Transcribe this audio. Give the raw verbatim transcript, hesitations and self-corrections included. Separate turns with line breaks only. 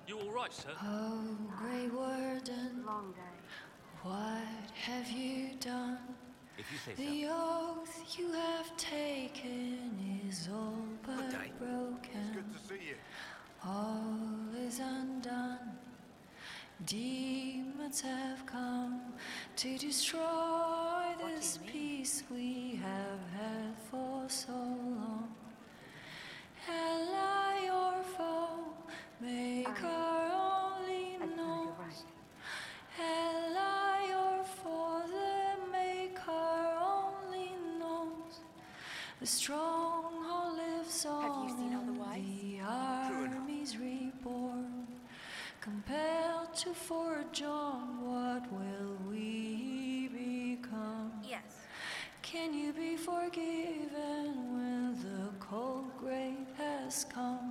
You all right, sir?
Oh, Grey Warden,
Long day.
what have you done?
If you say so.
The oath you have taken is all but
day.
broken.
Good to see you.
All is undone. Demons have come to destroy this peace we have had for so long. Ally or foe, make our only
I suppose you're
known.
right.
Ally or foe, that make our only knows. The stronghold lives on.
you seen
and
otherwise?
the army's reborn. Compelled to forge on, what will we become?
Yes.
Can you be forgiven when the cold grave has come?